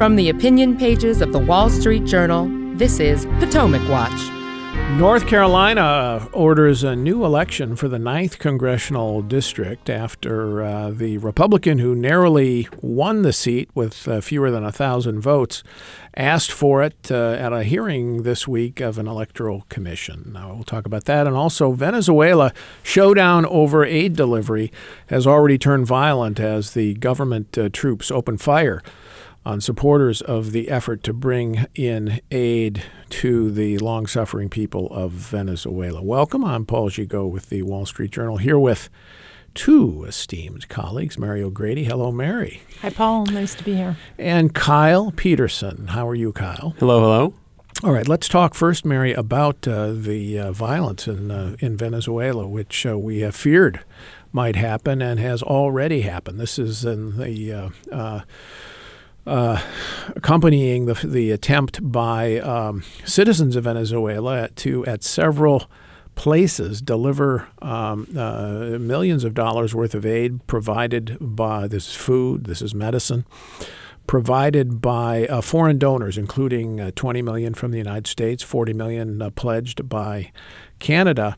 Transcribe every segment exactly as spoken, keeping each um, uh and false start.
From the opinion pages of the Wall Street Journal, this is Potomac Watch. North Carolina orders a new election for the ninth Congressional District after uh, the Republican who narrowly won the seat with uh, fewer than one thousand votes asked for it uh, at a hearing this week of an electoral commission. Now, we'll talk about that. And also, Venezuela showdown over aid delivery has already turned violent as the government uh, troops open fire on supporters of the effort to bring in aid to the long-suffering people of Venezuela. Welcome. I'm Paul Gigot with the Wall Street Journal, here with two esteemed colleagues, Mary O'Grady. Hello, Mary. Hi, Paul. Nice to be here. And Kyle Peterson. How are you, Kyle? Hello, hello. All right, let's talk first, Mary, about uh, the uh, violence in uh, in Venezuela, which uh, we have feared might happen and has already happened. This is in the uh, uh, Uh, accompanying the the attempt by um, citizens of Venezuela to, at several places, deliver um, uh, millions of dollars worth of aid provided by, this is food, this is medicine, provided by uh, foreign donors, including uh, twenty million dollars from the United States, forty million dollars uh, pledged by Canada.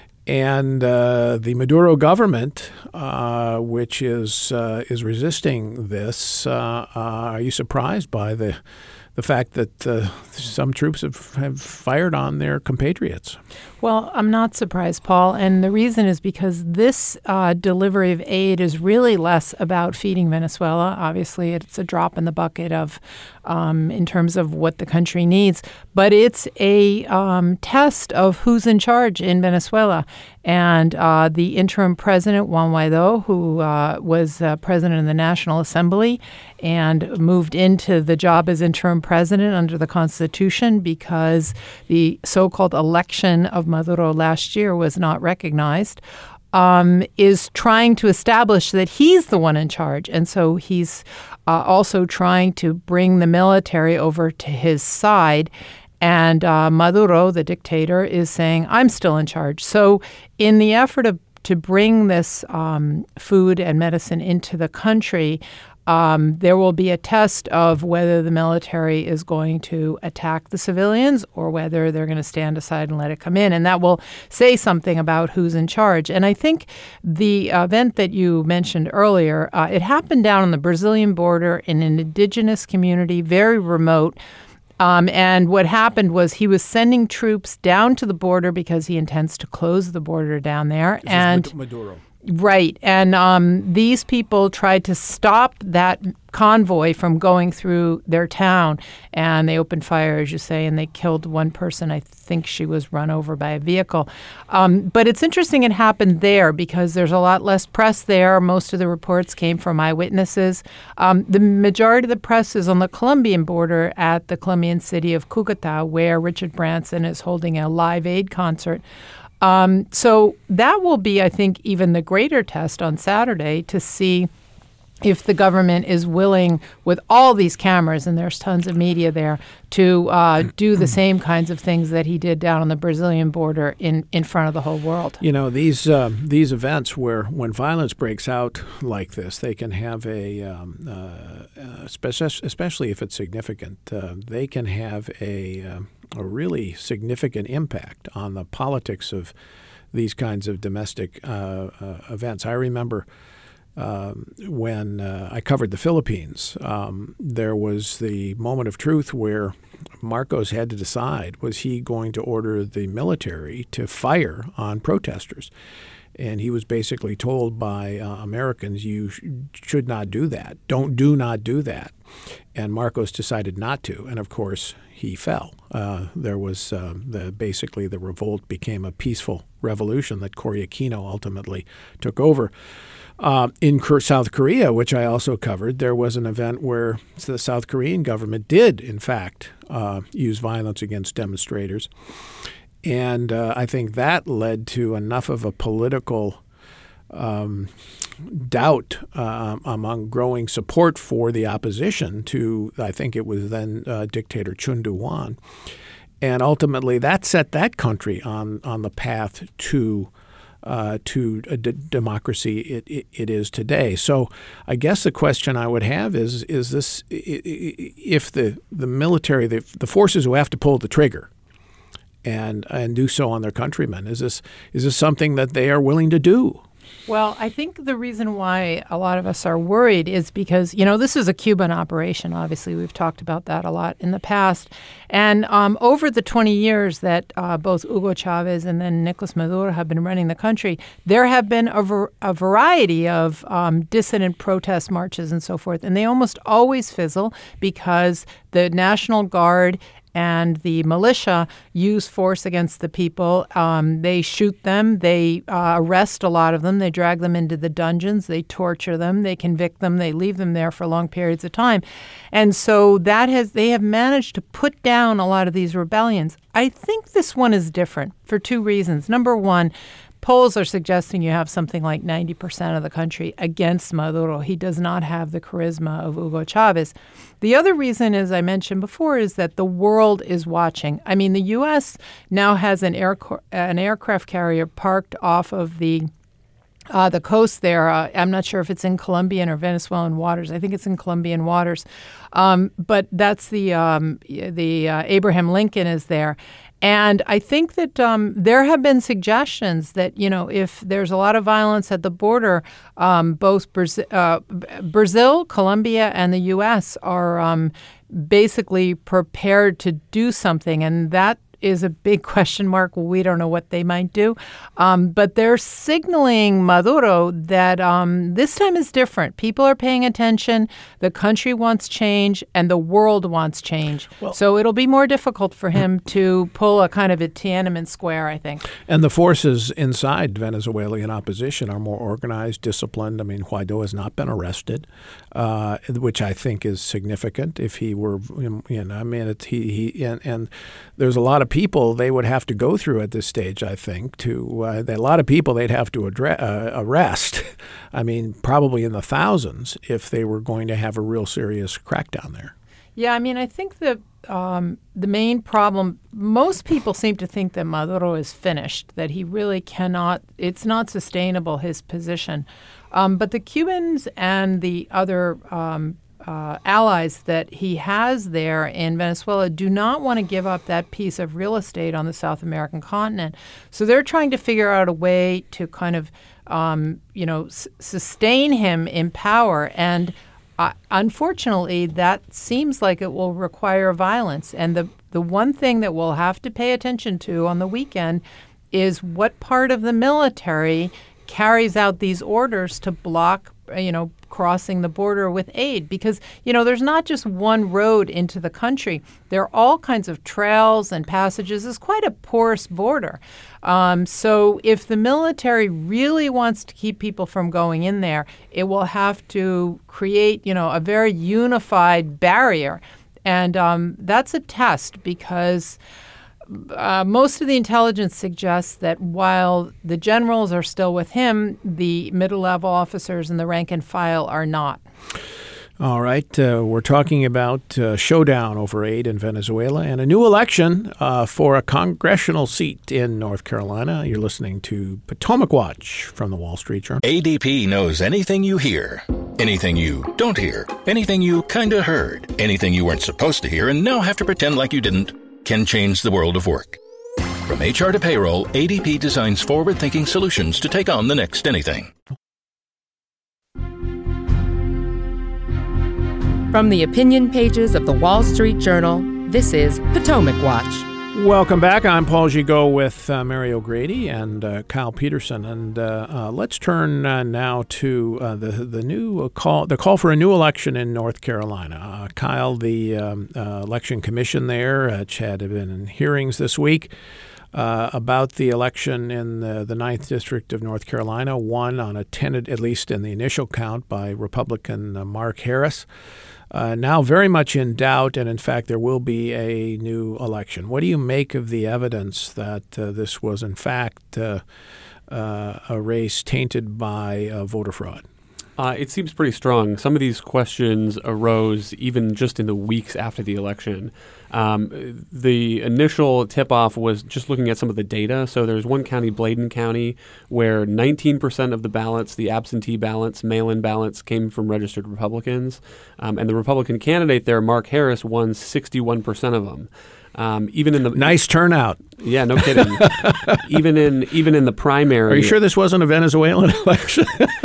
And uh, the Maduro government, uh, which is uh, is resisting this, uh, uh, are you surprised by the the fact that uh, some troops have, have fired on their compatriots? Well, I'm not surprised, Paul, and the reason is because this uh, delivery of aid is really less about feeding Venezuela. Obviously, it's a drop in the bucket of um, in terms of what the country needs, but it's a um, test of who's in charge in Venezuela. And uh, the interim president, Juan Guaido, who uh, was uh, president of the National Assembly and moved into the job as interim president under the Constitution because the so-called election of Maduro last year was not recognized, um, is trying to establish that he's the one in charge. And so he's uh, also trying to bring the military over to his side. And uh, Maduro, the dictator, is saying, I'm still in charge. So in the effort of, to bring this um, food and medicine into the country, Um, there will be a test of whether the military is going to attack the civilians or whether they're going to stand aside and let it come in. And that will say something about who's in charge. And I think the event that you mentioned earlier, uh, it happened down on the Brazilian border in an indigenous community, very remote. Um, and what happened was he was sending troops down to the border because he intends to close the border down there. This and is Maduro. Right. And um, these people tried to stop that convoy from going through their town. And they opened fire, as you say, and they killed one person. I think she was run over by a vehicle. Um, but it's interesting it happened there because there's a lot less press there. Most of the reports came from eyewitnesses. Um, the majority of the press is on the Colombian border at the Colombian city of Cúcuta, where Richard Branson is holding a Live Aid concert. Um, so that will be, I think, even the greater test on Saturday to see if the government is willing, with all these cameras, and there's tons of media there, to uh, do the same kinds of things that he did down on the Brazilian border in, in front of the whole world. You know, these uh, these events where when violence breaks out like this, they can have a, um, uh, uh, especially if it's significant, uh, they can have a, uh, a really significant impact on the politics of these kinds of domestic uh, uh, events. I remember Um, when uh, I covered the Philippines, um, there was the moment of truth where Marcos had to decide, was he going to order the military to fire on protesters? And he was basically told by uh, Americans, you sh- should not do that. Don't do not do that. And Marcos decided not to. And, of course, he fell. Uh, there was uh, the basically the revolt became a peaceful revolution that Cory Aquino ultimately took over. Uh, in South Korea, which I also covered, there was an event where the South Korean government did, in fact, uh, use violence against demonstrators. And uh, I think that led to enough of a political um, doubt uh, among growing support for the opposition to, I think it was then uh, dictator Chun Doo-hwan. And ultimately that set that country on, on the path to uh, to a d- democracy it, it, it is today. So I guess the question I would have is, is this, if the, the military, the, the forces who have to pull the trigger and and do so on their countrymen, is this is this something that they are willing to do? Well, I think the reason why a lot of us are worried is because, you know, this is a Cuban operation. Obviously, we've talked about that a lot in the past. And um, over the twenty years that uh, both Hugo Chavez and then Nicolas Maduro have been running the country, there have been a, ver- a variety of um, dissident protest marches and so forth. And they almost always fizzle because the National Guard and the militia use force against the people. Um, they shoot them. They uh, arrest a lot of them. They drag them into the dungeons. They torture them. They convict them. They leave them there for long periods of time. And so that has they have managed to put down a lot of these rebellions. I think this one is different for two reasons. Number one, polls are suggesting you have something like ninety percent of the country against Maduro. He does not have the charisma of Hugo Chavez. The other reason, as I mentioned before, is that the world is watching. I mean, the U S now has an, air, an aircraft carrier parked off of the Uh, the coast there. Uh, I'm not sure if it's in Colombian or Venezuelan waters. I think it's in Colombian waters. Um, but that's the um, the uh, Abraham Lincoln is there. And I think that um, there have been suggestions that, you know, if there's a lot of violence at the border, um, both Brazil, uh, Brazil, Colombia, and the U S are um, basically prepared to do something. And that is a big question mark. We don't know what they might do. Um, but they're signaling Maduro that um, this time is different. People are paying attention. The country wants change, and the world wants change. Well, so it'll be more difficult for him to pull a kind of a Tiananmen Square, I think. And the forces inside Venezuelan opposition are more organized, disciplined. I mean, Guaido has not been arrested, uh, which I think is significant. If he were, you know, I mean, it's, he, he and, and there's a lot of people they would have to go through at this stage, I think, to uh, a lot of people they'd have to address, uh, arrest. I mean, probably in the thousands if they were going to have a real serious crackdown there. Yeah, I mean, I think that um, the main problem, most people seem to think that Maduro is finished, that he really cannot, it's not sustainable, his position. Um, but the Cubans and the other um Uh, allies that he has there in Venezuela do not want to give up that piece of real estate on the South American continent. So they're trying to figure out a way to kind of, um, you know, s- sustain him in power. And uh, unfortunately, that seems like it will require violence. And the, the one thing that we'll have to pay attention to on the weekend is what part of the military carries out these orders to block, you know, crossing the border with aid. Because, you know, there's not just one road into the country. There are all kinds of trails and passages. It's quite a porous border. Um, so if the military really wants to keep people from going in there, it will have to create, you know, a very unified barrier. And um, that's a test because Uh, most of the intelligence suggests that while the generals are still with him, the middle-level officers and the rank and file are not. All right. Uh, we're talking about uh, showdown over aid in Venezuela and a new election uh, for a congressional seat in North Carolina. You're listening to Potomac Watch from the Wall Street Journal. A D P knows anything you hear, anything you don't hear, anything you kind of heard, anything you weren't supposed to hear and now have to pretend like you didn't, can change the world of work. From H R to payroll, A D P designs forward-thinking solutions to take on the next anything. From the opinion pages of the Wall Street Journal, this is Potomac Watch. Welcome back. I'm Paul Gigot with uh, Mary O'Grady and uh, Kyle Peterson, and uh, uh, let's turn uh, now to uh, the the new call, the call for a new election in North Carolina. Uh, Kyle, the um, uh, election commission there, uh, Chad have been in hearings this week uh, about the election in the, the ninth District of North Carolina, won on a tentative, at least in the initial count, by Republican uh, Mark Harris. Uh, now very much in doubt, and in fact, there will be a new election. What do you make of the evidence that uh, this was, in fact, uh, uh, a race tainted by uh, voter fraud? Uh, it seems pretty strong. Some of these questions arose even just in the weeks after the election. Um, the initial tip-off was just looking at some of the data. So there's one county, Bladen County, where nineteen percent of the ballots, the absentee ballots, mail-in ballots, came from registered Republicans. Um, and the Republican candidate there, Mark Harris, won sixty-one percent of them. Um, even in the nice turnout. Yeah, no kidding. even in even in the primary. Are you sure this wasn't a Venezuelan election?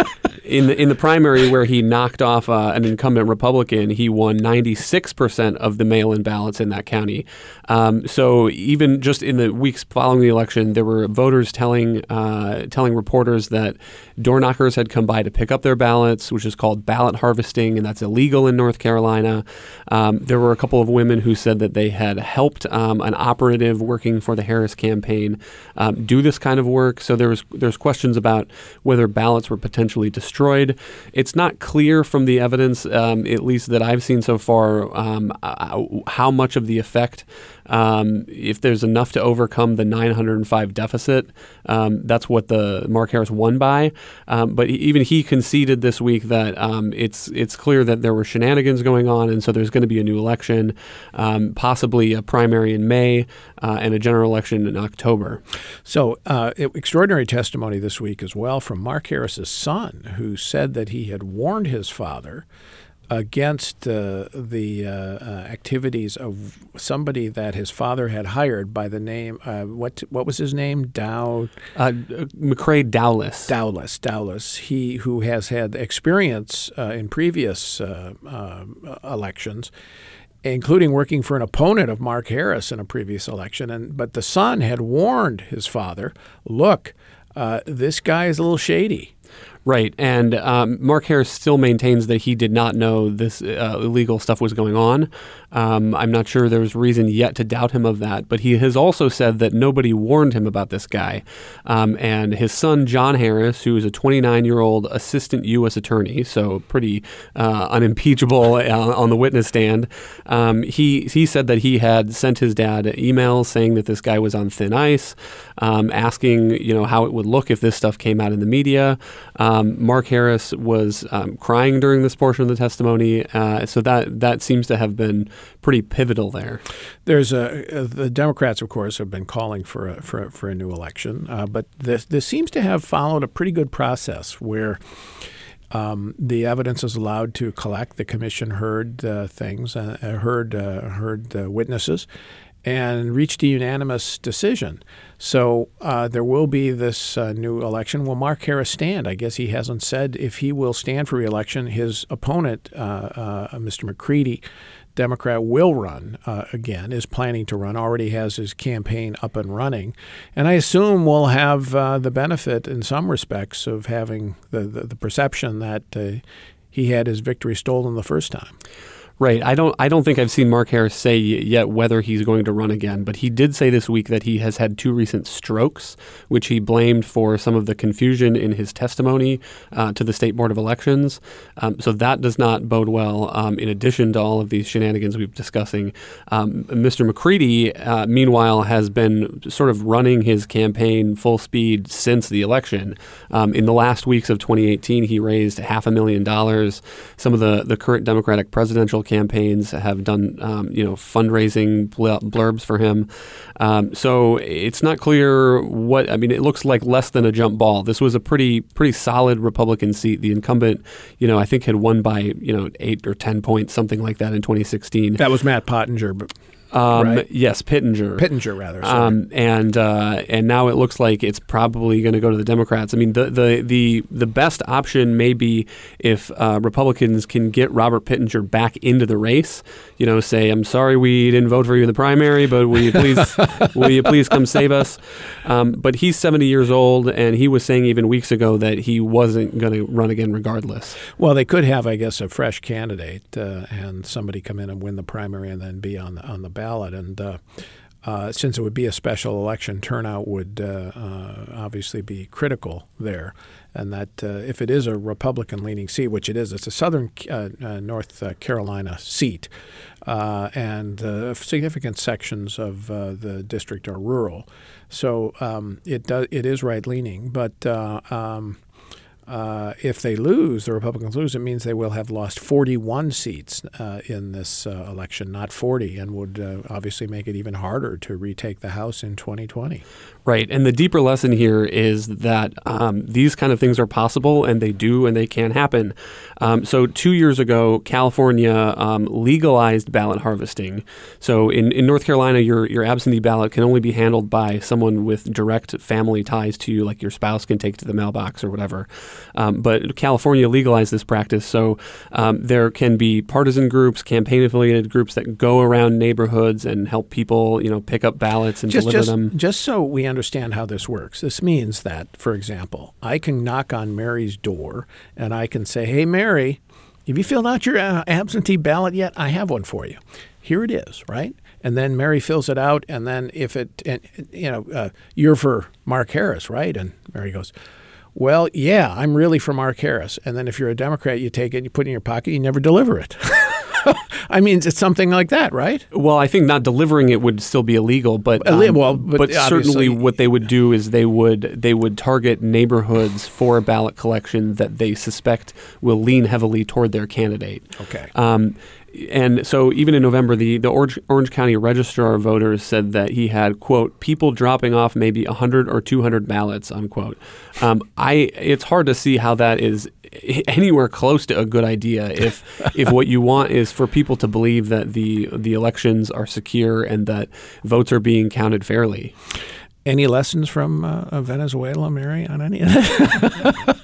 In the in the primary where he knocked off uh, an incumbent Republican, he won ninety-six percent of the mail-in ballots in that county. Um, so even just in the weeks following the election, there were voters telling uh, telling reporters that door knockers had come by to pick up their ballots, which is called ballot harvesting, and that's illegal in North Carolina. Um, there were a couple of women who said that they had helped um, an operative working for the Harris campaign um, do this kind of work. So there was there's questions about whether ballots were potentially destroyed. Destroyed. It's not clear from the evidence, um, at least that I've seen so far, um, uh, how much of the effect, um, if there's enough to overcome the nine hundred five deficit. Um, that's what the Mark Harris won by. Um, but even he conceded this week that um, it's it's clear that there were shenanigans going on, and so there's going to be a new election, um, possibly a primary in May uh, and a general election in October. So uh, it, extraordinary testimony this week as well from Mark Harris's son, who said that he had warned his father against uh, the uh, uh, activities of somebody that his father had hired by the name, uh, what what was his name? Dow? Uh, McCrae Dowless. Dowless. Dowless. He who has had experience uh, in previous uh, uh, elections, including working for an opponent of Mark Harris in a previous election. And but the son had warned his father, look, uh, this guy is a little shady. Right. And um, Mark Harris still maintains that he did not know this uh, illegal stuff was going on. Um, I'm not sure there's reason yet to doubt him of that, but he has also said that nobody warned him about this guy. Um, and his son, John Harris, who is a twenty-nine-year-old assistant U S attorney, so pretty uh, unimpeachable uh, on the witness stand, um, he, he said that he had sent his dad emails saying that this guy was on thin ice, um, asking, you know, how it would look if this stuff came out in the media. Um, Mark Harris was um, crying during this portion of the testimony, uh, so that that seems to have been pretty pivotal there. There's a uh, the Democrats, of course, have been calling for a, for a, for a new election, uh, but this this seems to have followed a pretty good process where um, the evidence is allowed to collect. The commission heard uh, things, uh, heard uh, heard uh, witnesses, and reached a unanimous decision. So uh, there will be this uh, new election. Will Mark Harris stand? I guess he hasn't said if he will stand for re-election. His opponent, uh, uh, Mister McCready, Democrat, will run uh, again, is planning to run, already has his campaign up and running. And I assume we'll have uh, the benefit in some respects of having the, the, the perception that uh, he had his victory stolen the first time. Right. I don't I don't think I've seen Mark Harris say yet whether he's going to run again, but he did say this week that he has had two recent strokes, which he blamed for some of the confusion in his testimony uh, to the State Board of Elections. Um, so that does not bode well, um, in addition to all of these shenanigans we've been discussing. Um, Mister McCready, uh, meanwhile, has been sort of running his campaign full speed since the election. Um, in the last weeks of twenty eighteen, he raised half a million dollars. Some of the, the current Democratic presidential campaigns have done, um, you know, fundraising blurbs for him. Um, so it's not clear what, I mean, it looks like less than a jump ball. This was a pretty, pretty solid Republican seat. The incumbent, you know, I think had won by, you know, eight or ten points, something like that in twenty sixteen. That was Matt Pottinger, but Um, right? Yes, Pittenger. Pittenger, rather. Um, and uh, and now it looks like it's probably going to go to the Democrats. I mean, the the the, the best option may be if uh, Republicans can get Robert Pittenger back into the race. You know, say, I'm sorry we didn't vote for you in the primary, but will you please will you please come save us? Um, but he's seventy years old, and he was saying even weeks ago that he wasn't going to run again regardless. Well, they could have, I guess, a fresh candidate uh, and somebody come in and win the primary and then be on the, on the ballot. And uh, uh, since it would be a special election, turnout would uh, uh, obviously be critical there. And that uh, if it is a Republican-leaning seat, which it is, it's a southern uh, uh, North uh, Carolina seat, uh, and uh, significant sections of uh, the district are rural. So um, it does, it is right-leaning, but uh, um, Uh, if they lose, the Republicans lose, it means they will have lost forty-one seats uh, in this uh, election, not forty, and would uh, obviously make it even harder to retake the House in twenty twenty. Right. And the deeper lesson here is that um, these kind of things are possible, and they do, and they can happen. Um, so two years ago, California um, legalized ballot harvesting. So in, in North Carolina, your, your absentee ballot can only be handled by someone with direct family ties to you, like your spouse can take to the mailbox or whatever. Um, but California legalized this practice. So um, there can be partisan groups, campaign-affiliated groups that go around neighborhoods and help people, you know, pick up ballots and just, deliver just, them. Just so we understand how this works. This means that, for example, I can knock on Mary's door and I can say, "Hey, Mary, have you filled out your uh, absentee ballot yet? I have one for you. Here it is," right? And then Mary fills it out, and then if it, and, you know, uh, you're for Mark Harris, right? And Mary goes, "Well, yeah, I'm really for Mark Harris." And then if you're a Democrat, you take it, you put it in your pocket, you never deliver it. I mean, it's something like that, right? Well, I think not delivering it would still be illegal, but um, well, but, but certainly what they would do is they would they would target neighborhoods for a ballot collection that they suspect will lean heavily toward their candidate. Okay. Um, And so even in November, the, the Orange, Orange County Registrar of Voters said that he had, quote, people dropping off maybe one hundred or two hundred ballots, unquote. Um, I it's hard to see how that is anywhere close to a good idea if if what you want is for people to believe that the the elections are secure and that votes are being counted fairly. Any lessons from uh, Venezuela, Mary, on any of that?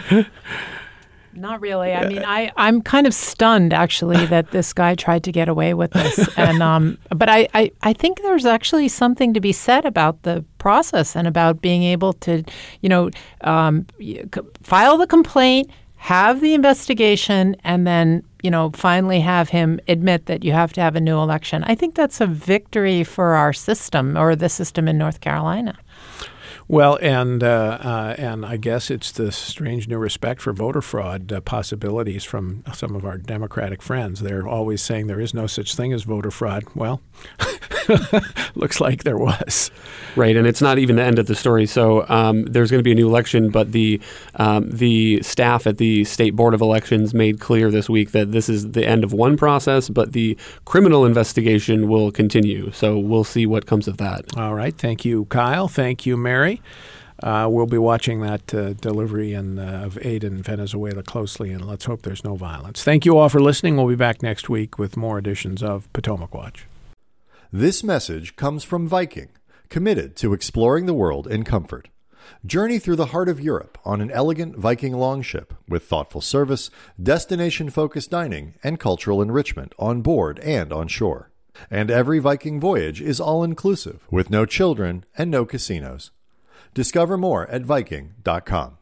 Not really. I mean, I, I'm kind of stunned, actually, that this guy tried to get away with this. And um, But I, I, I think there's actually something to be said about the process and about being able to, you know, um, file the complaint, have the investigation, and then, you know, finally have him admit that you have to have a new election. I think that's a victory for our system, or the system in North Carolina. Well, and uh, uh, and I guess it's the strange new respect for voter fraud uh, possibilities from some of our Democratic friends. They're always saying there is no such thing as voter fraud. Well, looks like there was. Right, and it's not even the end of the story. So um, there's going to be a new election, but the um, the staff at the State Board of Elections made clear this week that this is the end of one process, but the criminal investigation will continue. So we'll see what comes of that. All right. Thank you, Kyle. Thank you, Mary. Uh, we'll be watching that uh, delivery in, uh, of aid in Venezuela closely, and let's hope there's no violence. Thank you all for listening. We'll be back next week with more editions of Potomac Watch. This message comes from Viking, committed to exploring the world in comfort. Journey through the heart of Europe on an elegant Viking longship with thoughtful service, destination-focused dining, and cultural enrichment on board and on shore. And every Viking voyage is all-inclusive with no children and no casinos. Discover more at Viking dot com.